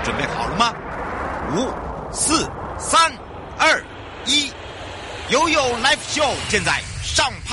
准备好了吗？5、4、3、2、1，悠悠 Live Show 现在上拍。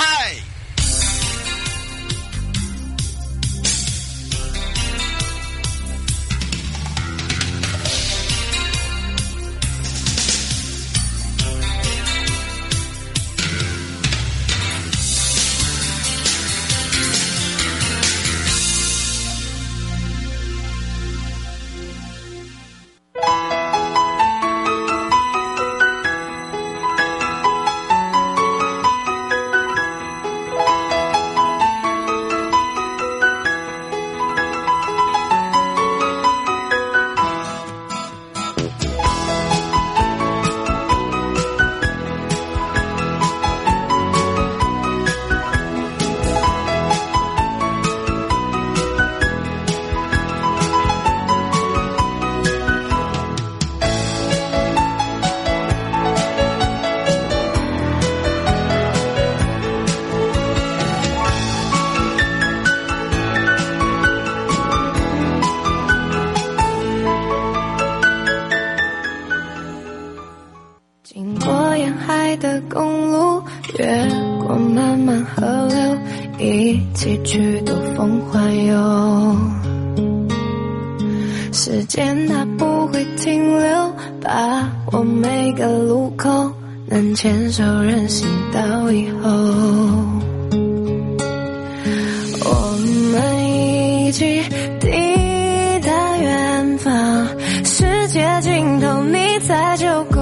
去兜风环游，时间它不会停留，把握每个路口，能牵手任性到以后。我们一起抵达远方，世界尽头你才就够。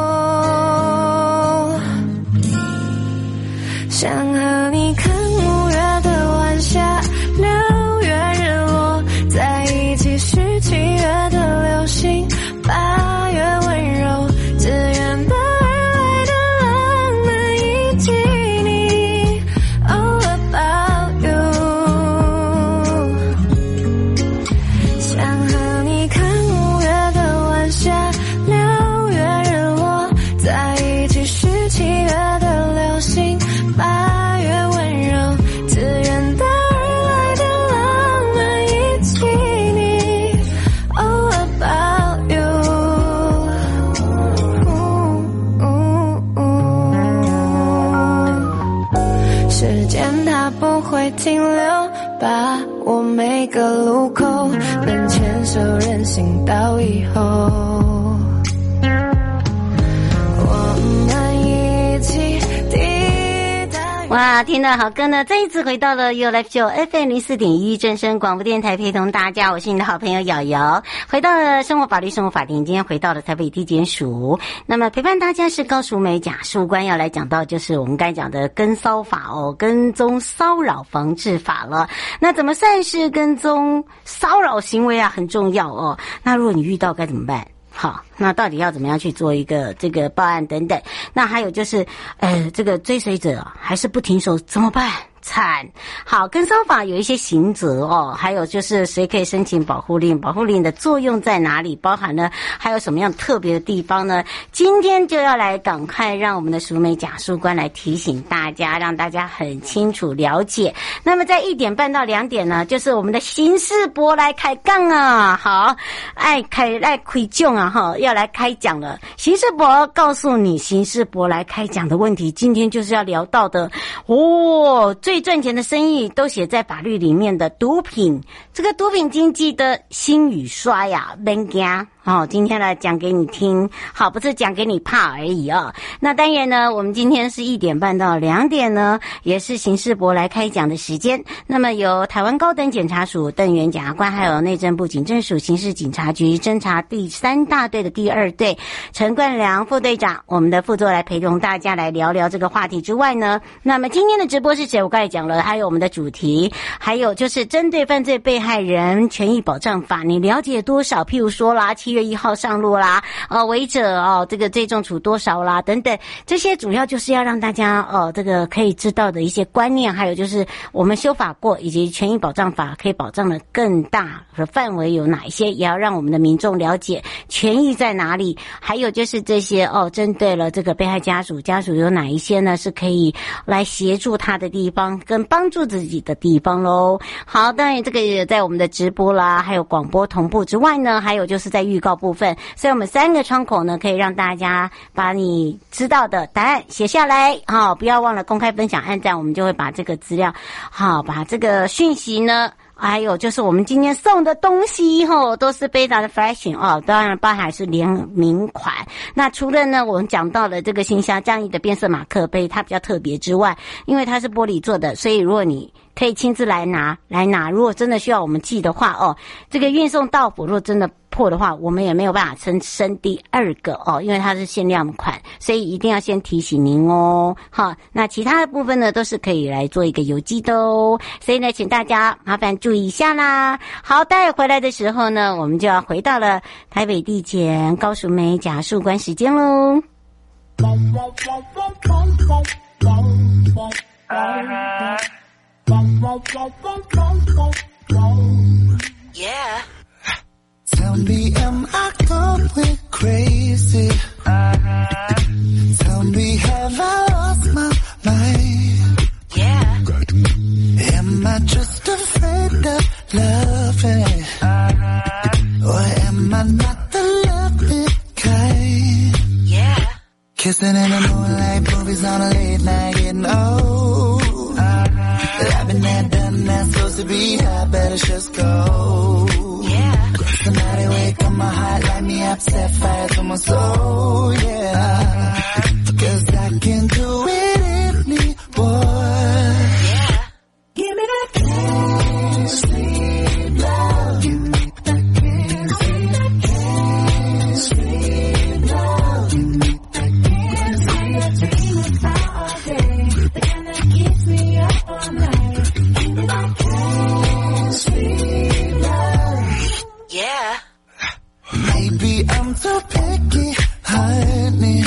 想和你看五月的晚霞，6月日落，在一起许7月的流星，8月温柔，自愿的而来的浪漫，以及你 all about you。 想和你看五月的晚霞，6月日落，在一起许7月的流星，8月温柔，自愿的而来的浪漫，以及你 all about you。 时间它不会停留，把握每个路口，能牵手任性到以后。我们一起哇，听到好歌呢，再一次回到了 You Live Show FM 04.1正声广播电台，陪同大家，我是你的好朋友瑶瑶，回到了生活法律生活法庭，今天回到了台北地检署，那么陪伴大家是高淑梅检察官，要来讲到就是我们刚才讲的跟骚法哦，跟踪骚扰防治法了。那怎么算是跟踪骚扰行为啊，很重要哦。那如果你遇到该怎么办？好，那到底要怎么样去做一个这个报案等等？那还有就是，这个追随者还是不停手怎么办？惨。好，跟骚法有一些刑责哦，还有就是谁可以申请保护令，保护令的作用在哪里，包含了还有什么样特别的地方呢？今天就要来赶快让我们的淑梅检察官来提醒大家，让大家很清楚了解。那么在1点半到2点呢，就是我们的刑事博来开杠啊，好，爱开讲啊哈，要来开讲了。刑事博告诉你，刑事博来开讲的问题，今天就是要聊到的哦，最赚钱的生意都写在法律里面的毒品，这个毒品经济的新雨刷呀，别惊。好，今天来讲给你听，好，不是讲给你怕而已啊。那当然呢，我们今天是1点半到2点呢，也是刑事博来开讲的时间。那么由台湾高等检察署邓元检察官，还有内政部警政署刑事警察局侦查第3大队的第2队陈冠良副队长，我们的副座来陪同大家来聊聊这个话题之外呢，那么今天的直播是谁？我刚才讲了，还有我们的主题，还有就是针对犯罪被害人权益保障法，你了解多少？譬如说啦，7月1号上路啦，违者这个最重处多少啦，等等，这些主要就是要让大家这个可以知道的一些观念，还有就是我们修法过以及权益保障法可以保障的更大的范围有哪一些，也要让我们的民众了解权益在哪里，还有就是这些针对了这个被害家属有哪一些呢是可以来协助他的地方跟帮助自己的地方咯。好，当然这个也在我们的直播啦还有广播同步之外呢，还有就是在预告部分，所以我们3个窗口呢，可以让大家把你知道的答案写下来，好，不要忘了公开分享、按赞，我们就会把这个资料，好，把这个讯息呢。还有就是我们今天送的东西都是非常的 fashion 当然包含是联名款。那除了呢我们讲到了这个新虾降翼的变色马克杯，它比较特别之外，因为它是玻璃做的，所以如果你可以亲自来拿，如果真的需要我们寄的话这个运送到府如果真的破的话，我们也没有办法生第2个因为它是限量款，所以一定要先提醒您好，那其他的部分呢都是可以来做一个邮寄的所以呢请大家麻烦注意一下啦。好，待会回来的时候呢，我们就要回到了台北地检高淑梅假述官时间咯。 Yeah. Tell me, am I going crazy? Tell me, have I lost my mind? Yeah. Am I just afraid of loving? Or am I not the loving kind? Yeah. Kissing in the moonlight, movies on a late night, getting old. I've been there, done that, supposed to be high, better just go. Yeah. Somebody wake up my heart, light me up, set fire to my soul, yeah. 'Cause I can do it anymore. Yeah. Give me that can't sleep love. Give me that can't sleep love. Give me that can't sleep love. All day, the kind that keeps me up all night. Give me that can't sleep love. Yeah. Maybe I'm too picky, honey.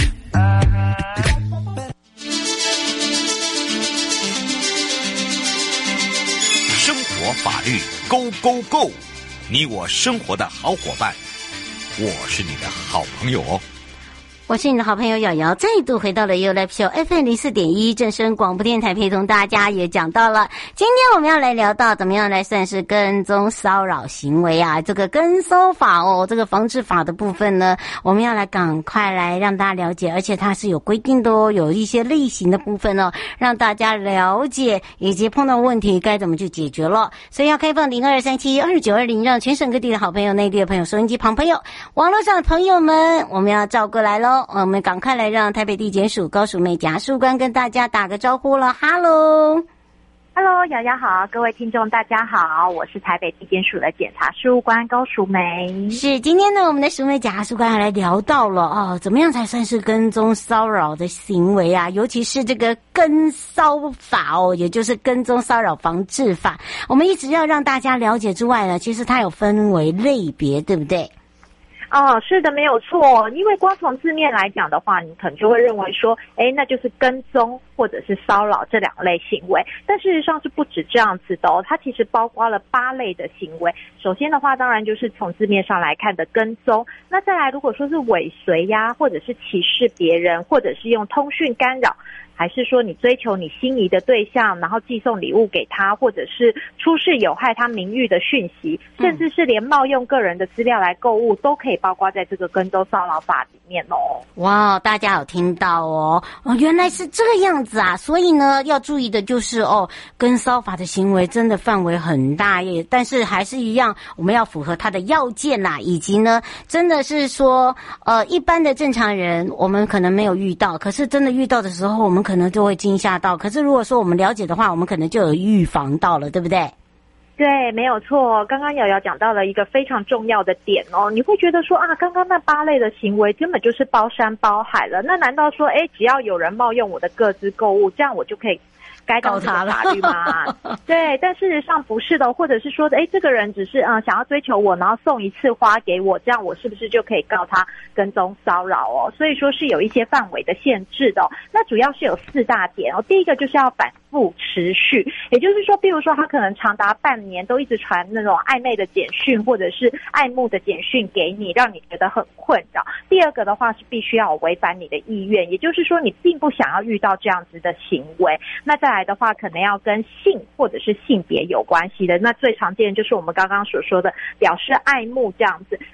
生活法律 Go Go Go， 你我生活的好伙伴，我是你的好朋友我是你的好朋友瑶瑶，再度回到了 You Live Show FM 04.1正声广播电台，陪同大家也讲到了，今天我们要来聊到怎么样来算是跟踪骚扰行为啊，这个跟骚法这个防治法的部分呢，我们要来赶快来让大家了解，而且它是有规定的有一些类型的部分让大家了解以及碰到问题该怎么去解决了。所以要开放02372920，让全省各地的好朋友、内地的朋友、收音机旁朋友、网络上的朋友们，我们要照过来咯。我们赶快来让台北地检署高淑梅假述官跟大家打个招呼了。Hello， 瑶瑶好，各位听众大家好，我是台北地检署的检察事务官高淑梅。 是，今天呢我们的淑梅假述官来聊到了怎么样才算是跟踪骚扰的行为啊，尤其是这个跟骚法也就是跟踪骚扰防治法，我们一直要让大家了解之外呢，其实它有分为类别，对不对？ 是的，没有错。因为光从字面来讲的话，你可能就会认为说，那就是跟踪或者是骚扰这2类行为。但事实上是不止这样子的它其实包括了8类的行为。首先的话，当然就是从字面上来看的跟踪。那再来，如果说是尾随呀，或者是歧视别人，或者是用通讯干扰，还是说你追求你心仪的对象，然后寄送礼物给他，或者是出示有害他名誉的讯息，甚至是连冒用个人的资料来购物，都可以包括在这个跟踪骚扰法里面哇，大家有听到原来是这个样子啊！所以呢，要注意的就是跟骚法的行为真的范围很大耶，但是还是一样，我们要符合它的要件啦，以及呢，真的是说一般的正常人我们可能没有遇到，可是真的遇到的时候，我们可能就会惊吓到。可是如果说我们了解的话，我们可能就有预防到了，对不对？ 对，没有错。刚刚瑶瑶讲到了一个非常重要的点你会觉得说刚刚那8类的行为根本就是包山包海了，那难道说只要有人冒用我的个资购物，这样我就可以该当这个法律吗？对，但事实上不是的，或者是说这个人只是想要追求我，然后送一次花给我，这样我是不是就可以告他跟踪骚扰所以说是有一些范围的限制的那主要是有4大点第一个就是要反复持续，也就是说，比如说他可能长达半年都一直传那种暧昧的简讯或者是爱慕的简讯给你，让你觉得很困扰。第二个的话是必须要违反你的意愿，也就是说你并不想要遇到这样子的行为。那再来的话可能要跟性或者是性别有关系的，那最常见就是我们刚刚所说的表示爱慕这样子。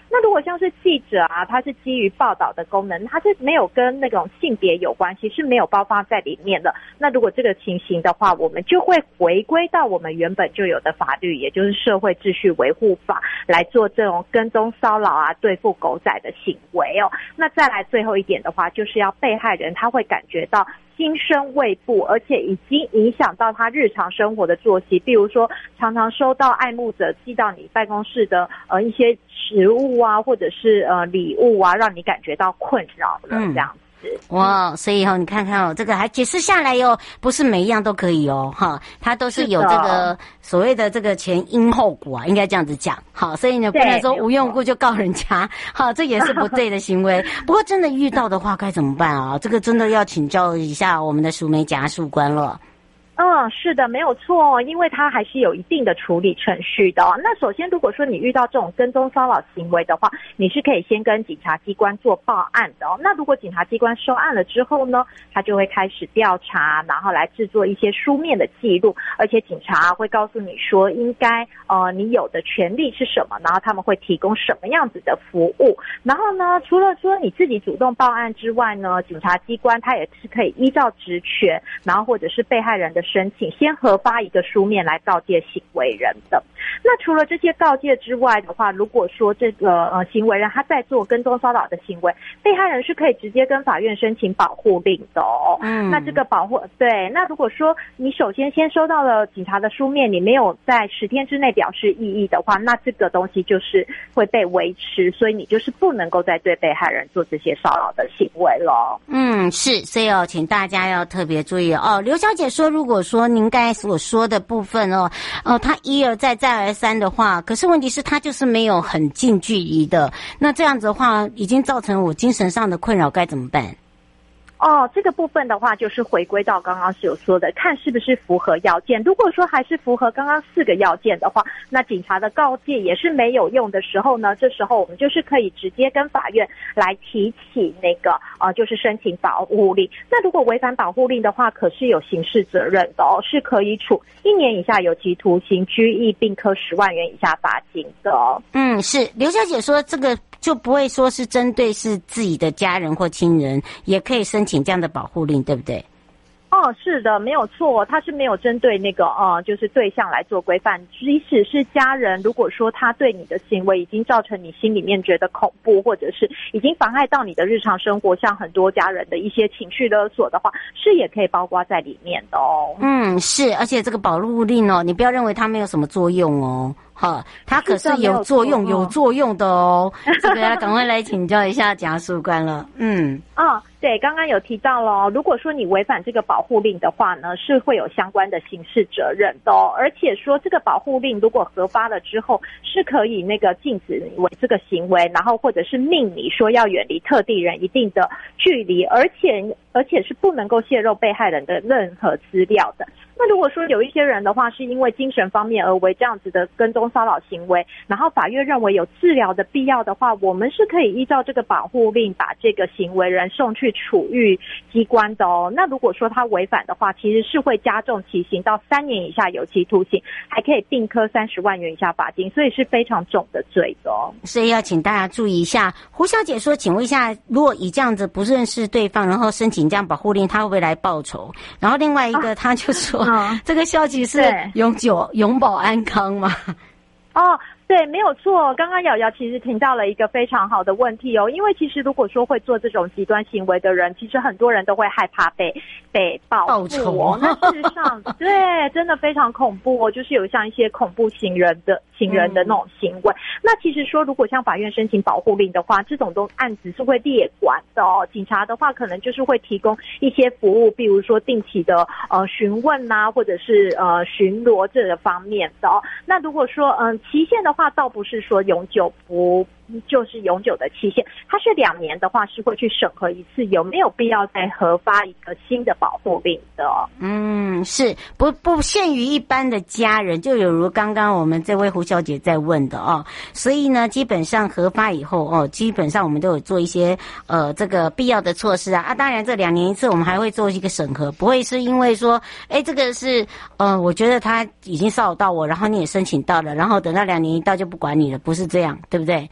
那如果像是记者啊，它是基于报道的功能，它是没有跟那种性别有关系，是没有包括在里面的。那如果这个情形的话，我们就会回归到我们原本就有的法律，也就是社会秩序维护法来做这种跟踪骚扰啊、对付狗仔的行为哦。那再来最后一点的话，就是要被害人他会感觉到心生畏怖，而且已经影响到他日常生活的作息，比如说常常收到爱慕者寄到你办公室的一些食物啊，或者是礼物啊，让你感觉到困扰了这样子。 哇，所以你看看这个还解释下来不是每一样都可以哈，它都是有这个所谓的这个前因后果啊，应该这样子讲。好，所以呢不能说无缘无故就告人家，好，这也是不对的行为。不过真的遇到的话该怎么办啊？这个真的要请教一下我们的淑梅检察事务官了。 是的，没有错，因为它还是有一定的处理程序的。那首先，如果说你遇到这种跟踪骚扰行为的话，你是可以先跟警察机关做报案的。那如果警察机关收案了之后呢，他就会开始调查，然后来制作一些书面的记录，而且警察会告诉你说应该你有的权利是什么，然后他们会提供什么样子的服务。然后呢，除了说你自己主动报案之外呢，警察机关他也是可以依照职权，然后或者是被害人的申请，先核发一个书面来告诫行为人的。那除了这些告诫之外的话，如果说这个行为人他在做跟踪骚扰的行为，被害人是可以直接跟法院申请保护令的哦。那这个保护对，那如果说你首先收到了警察的书面，你没有在10天之内表示异议的话，那这个东西就是会被维持，所以你就是不能够再对被害人做这些骚扰的行为了。 是，所以请大家要特别注意哦。刘小姐说，如果说您刚才所说的部分她一而再再而三的话，可是问题是她就是没有很近距离的，那这样子的话已经造成我精神上的困扰，该怎么办？ 这个部分的话就是回归到刚刚是有说的，看是不是符合要件。如果说还是符合刚刚4个要件的话，那警察的告诫也是没有用的时候呢，这时候我们就是可以直接跟法院来提起那个就是申请保护令。那如果违反保护令的话，可是有刑事责任的是可以处1年以下有期徒刑、拘役，并科10万元以下罚金的。 是刘小姐说这个就不会说是针对是自己的家人或亲人，也可以申请这样的保护令，对不对？ 是的，没有错，他是没有针对那个就是对象来做规范。即使是家人，如果说他对你的行为已经造成你心里面觉得恐怖，或者是已经妨碍到你的日常生活，像很多家人的一些情绪勒索的话，是也可以包括在里面的哦。 是，而且这个保护令你不要认为它没有什么作用哦。它可是有作用的哦。这个要赶快来请教一下检察事务官了。 对，刚刚有提到了，如果说你违反这个保护令的话呢，是会有相关的刑事责任的哦。而且说这个保护令如果核发了之后，是可以那个禁止你为这个行为，然后或者是命你说要远离特地人一定的距离，而且是不能够泄露被害人的任何资料的。那如果说有一些人的话，是因为精神方面而为这样子的跟踪骚扰行为，然后法院认为有治疗的必要的话，我们是可以依照这个保护令把这个行为人送去处遇机关的哦。那如果说他违反的话，其实是会加重其刑到3年以下有期徒刑，还可以并科30万元以下罚金，所以是非常重的罪的哦。 所以要请大家注意一下。胡小姐说，请问一下，如果以这样子不认识对方，然后申请这样保护令，他会不会来报仇？然后另外一个他就说，这个消息是永保安康吗？ 对，没有错。刚刚瑶瑶其实听到了一个非常好的问题哦，因为其实如果说会做这种极端行为的人，其实很多人都会害怕被报复哦。那事实上，对，真的非常恐怖哦，就是有像一些恐怖情人的那种行为。那其实说，如果向法院申请保护令的话，这种案子是会列管的哦。警察的话，可能就是会提供一些服务，比如说定期的询问啊，或者是巡逻这个方面的哦。那如果说期限的话，倒不是说永久就是永久的期限，它是2年的话是会去审核一次有没有必要再核发一个新的保护令的。 是不限于一般的家人，就有如刚刚我们这位胡小姐在问的哦。所以呢，基本上核发以后基本上我们都有做一些这个必要的措施啊。当然这2年一次我们还会做一个审核，不会是因为说这个是我觉得他已经骚扰到我，然后你也申请到了，然后等到2年一到就不管你了，不是这样，对不对？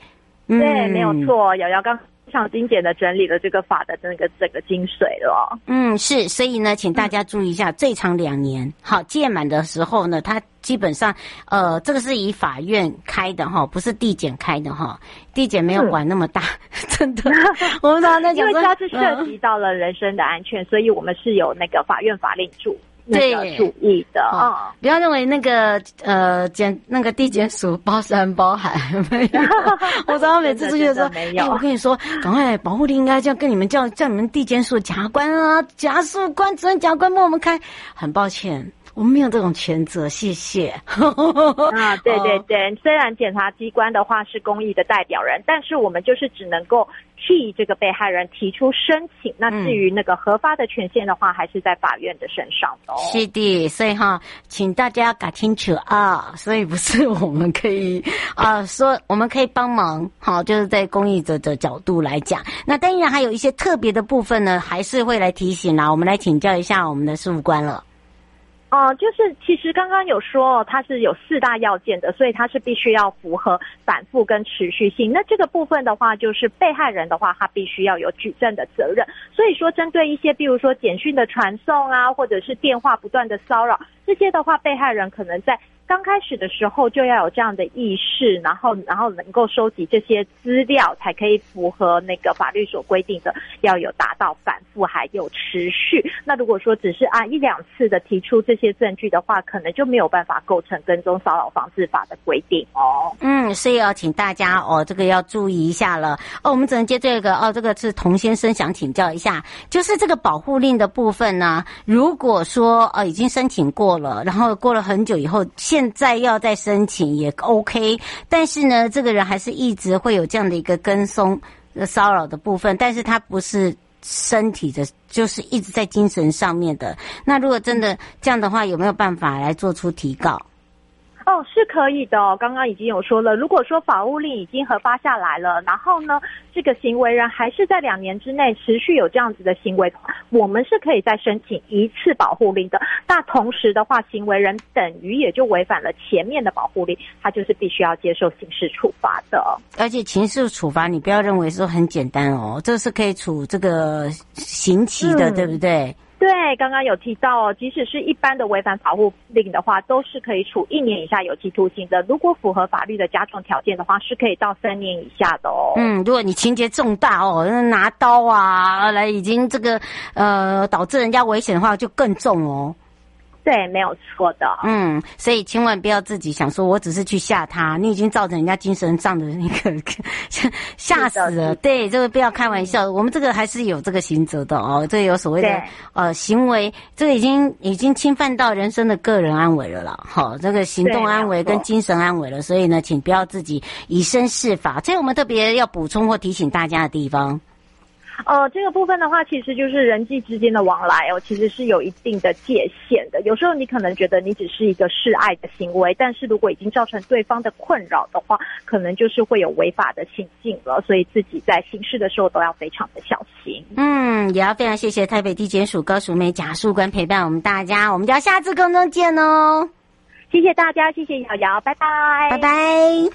对，没有错，瑶瑶刚非常精简的整理了这个法的整个精髓了。 是，所以呢，请大家注意一下，最长2年，好，届满的时候呢，它基本上，这个是以法院开的哈，不是地检开的哈，地检没有管那么大，真的。我们常常在讲说， 因为它是涉及到了人身的安全，所以我们是有那个法院法令注意的啊。 不要认为那个地检署包山包海，没有。我常常每次出去的时候，我跟你说，赶快保护令应该这样跟你们叫你们地检署检察官啊、检察官、主任检察官帮我们开。很抱歉。我们没有这种权责，谢谢。 对对对，虽然检察机关的话是公益的代表人，但是我们就是只能够替这个被害人提出申请。那至于那个核发的权限的话，还是在法院的身上的哦。 是的，所以请大家搞清楚啊。所以不是我们可以说我们可以帮忙，就是在公益者的角度来讲。那当然还有一些特别的部分呢，还是会来提醒啦。我们来请教一下我们的事务官了。 就是其实刚刚有说它是有4大要件的，所以它是必须要符合反复跟持续性。那这个部分的话，就是被害人的话，他必须要有举证的责任。所以说，针对一些比如说简讯的传送啊，或者是电话不断的骚扰，这些的话，被害人可能在刚开始的时候就要有这样的意识，然后能够收集这些资料，才可以符合那个法律所规定的要有达到反复还有持续。那如果说只是按1-2次的提出这些证据的话，可能就没有办法构成跟踪骚扰防治法的规定哦。 所以请大家这个要注意一下了。我们只能接这个这个是童先生想请教一下，就是这个保护令的部分呢，如果说已经申请过了，然后过了很久以后，现在要再申请也 OK， 但是呢，这个人还是一直会有这样的一个跟踪骚扰的部分，但是他不是身体的，就是一直在精神上面的。那如果真的这样的话，有没有办法来做出提告？ 是可以的哦。刚刚已经有说了，如果说法务令已经核发下来了，然后呢，这个行为人还是在2年之内持续有这样子的行为的话，我们是可以再申请1次保护令的。那同时的话，行为人等于也就违反了前面的保护令，他就是必须要接受刑事处罚的。 而且刑事处罚你不要认为说很简单哦，这是可以处这个刑期的，对不对？ 对，刚刚有提到即使是一般的违反保护令的话，都是可以处1年以下有期徒刑的。如果符合法律的加重条件的话，是可以到3年以下的哦。如果你情节重大拿刀来已经这个导致人家危险的话，就更重哦。 对，没有错的。 所以千万不要自己想说我只是去吓他，你已经造成人家精神上的那个吓死了。对，这个不要开玩笑，我们这个还是有这个刑责的哦。这个有所谓的行为，这个已经侵犯到人身的个人安危了啦。这个行动安危跟精神安危了，所以呢，请不要自己以身试法。这是我们特别要补充或提醒大家的地方。 这个部分的话，其实就是人际之间的往来其实是有一定的界限的。有时候你可能觉得你只是一个示爱的行为，但是如果已经造成对方的困扰的话，可能就是会有违法的情境了。所以自己在行事的时候都要非常的小心。 也要非常谢谢台北地检署高淑梅检察官陪伴我们大家，我们就要下次空中见哦。 谢谢大家，谢谢瑶瑶，拜拜， 拜拜。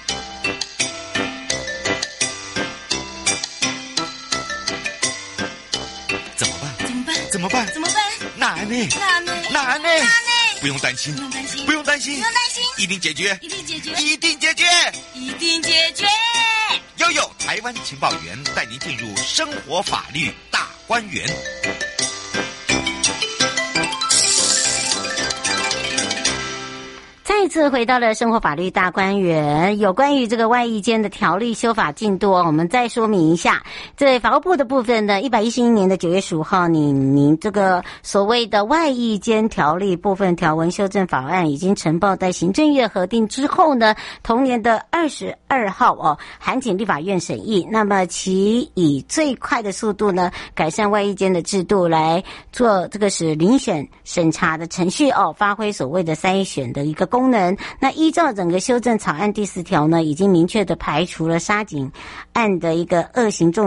怎么办？难呢？不用担心，一定解决，悠悠台湾情报员带您进入生活法律大观园。 再次回到了生活法律大观园，有关于这个外役监的条例修法进度，我们再说明一下。这法务部的部分呢，111年的9月15号，您这个所谓的外役监条例部分条文修正法案已经呈报在行政院核定之后呢，同年的22号函请立法院审议。那么其以最快的速度呢，改善外役监的制度来做这个是遴选审查的程序发挥所谓的筛选的一个功能。那依照整个修正草案第4条呢，已经明确的排除了杀警案的一个恶行重大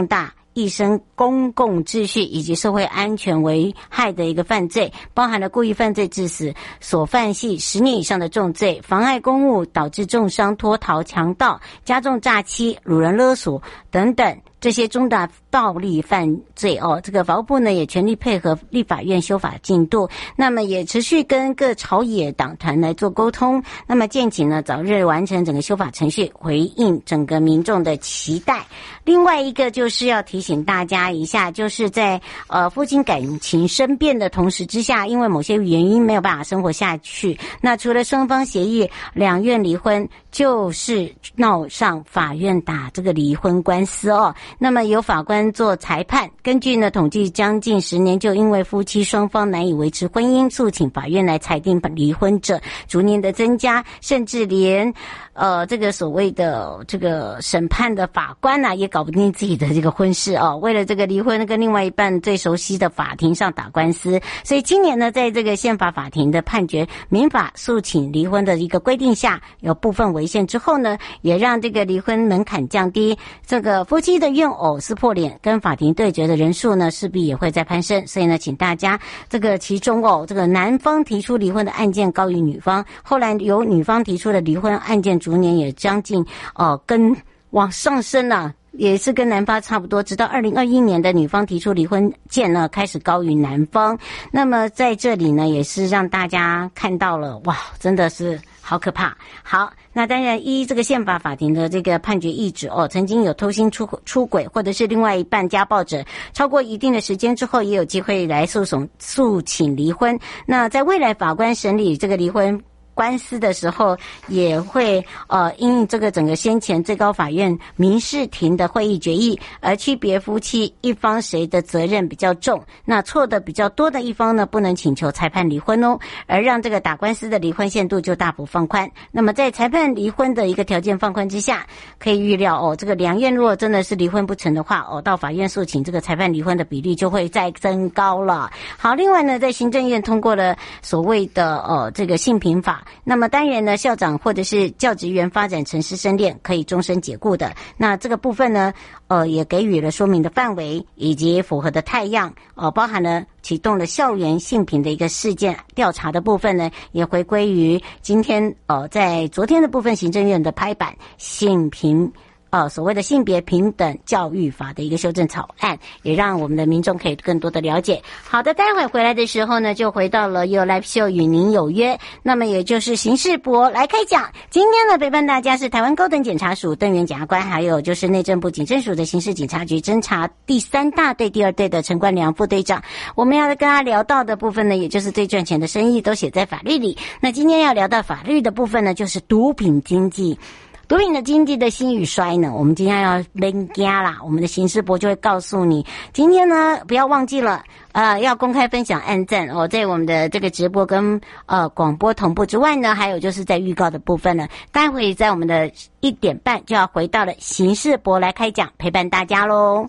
一生公共秩序以及社会安全危害的一个犯罪，包含了故意犯罪致死，所犯系10年以上的重罪，妨碍公务导致重伤、脱逃、强盗、加重诈欺、掳人勒索等等。这些重大暴力犯罪这个法务部呢也全力配合立法院修法进度，那么也持续跟各朝野党团来做沟通，那么建请呢早日完成整个修法程序，回应整个民众的期待。另外一个就是要提醒大家一下，就是在夫妻感情生变的同时之下，因为某些原因没有办法生活下去，那除了双方协议两愿离婚，就是闹上法院打这个离婚官司那么由法官做裁判，根据呢统计，将近10年就因为夫妻双方难以维持婚姻，诉请法院来裁定离婚者逐年的增加，甚至连这个所谓的这个审判的法官也搞不定自己的这个婚事为了这个离婚跟另外一半最熟悉的法庭上打官司。所以今年呢，在这个宪法法庭的判决民法诉请离婚的一个规定下，有部分违宪之后呢，也让这个离婚门槛降低，这个夫妻的怨偶撕破脸跟法庭对决的人数呢势必也会再攀升。所以呢，请大家这个其中这个男方提出离婚的案件高于女方，后来由女方提出的离婚案件逐年也将近跟往上升了，也是跟男方差不多，直到2021年的女方提出离婚件呢开始高于男方。那么在这里呢，也是让大家看到了，哇，真的是好可怕。好，那当然依这个宪法法庭的这个判决意旨曾经有偷心出轨或者是另外一半家暴者，超过一定的时间之后，也有机会来诉请离婚。那在未来法官审理这个离婚官司的时候，也会因应这个整个先前最高法院民事庭的会议决议而区别夫妻一方谁的责任比较重，那错的比较多的一方呢不能请求裁判离婚而让这个打官司的离婚限度就大幅放宽。那么在裁判离婚的一个条件放宽之下，可以预料这个两院如果真的是离婚不成的话到法院诉请这个裁判离婚的比例就会再增高了。好，另外呢，在行政院通过了所谓的这个性平法，那么当然呢，校长或者是教职员发展成师生恋可以终身解雇的。那这个部分呢，也给予了说明的范围以及符合的态样，包含了启动了校园性平的一个事件调查的部分呢，也回归于今天在昨天的部分行政院的拍板性平所谓的性别平等教育法的一个修正草案，也让我们的民众可以更多的了解。好的，待会回来的时候呢，就回到了有 Live Show 与您有约，那么也就是刑事博来开讲。今天呢，陪伴大家是台湾高等检察署邓元检察官，还有就是内政部警政署的刑事警察局侦查第3大队第2队的陈冠良副队长。我们要跟他聊到的部分呢，也就是最赚钱的生意都写在法律里。那今天要聊到法律的部分呢，就是毒品经济。毒品的经济的兴与衰呢，我们今天要拎家啦，我们的刑事博就会告诉你。今天呢，不要忘记了，要公开分享按赞在我们的这个直播跟广播同步之外呢，还有就是在预告的部分呢，待会在我们的1点半就要回到了刑事博来开讲，陪伴大家咯。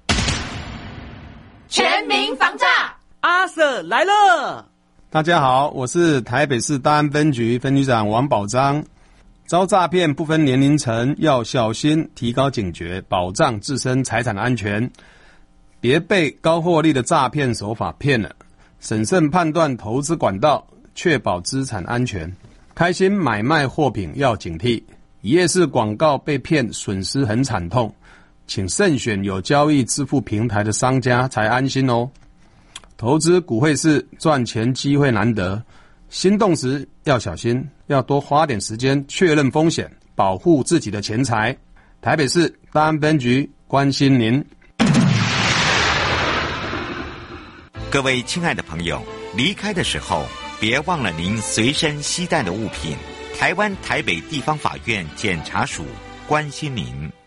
全民防诈， 阿 Sir 来了。 大家好，我是台北市大安分局分局长王宝章。遭诈骗不分年龄层，要小心，提高警觉，保障自身财产安全，别被高获利的诈骗手法骗了。审慎判断投资管道，确保资产安全。开心买卖货品要警惕，一页式广告被骗，损失很惨痛，请慎选有交易支付平台的商家才安心哦。投资股汇市赚钱机会难得，心动时要小心，要多花点时间确认风险，保护自己的钱财。台北市大安分局关心您。 各位亲爱的朋友，离开的时候别忘了您随身携带的物品。台湾台北地方法院检察署关心您。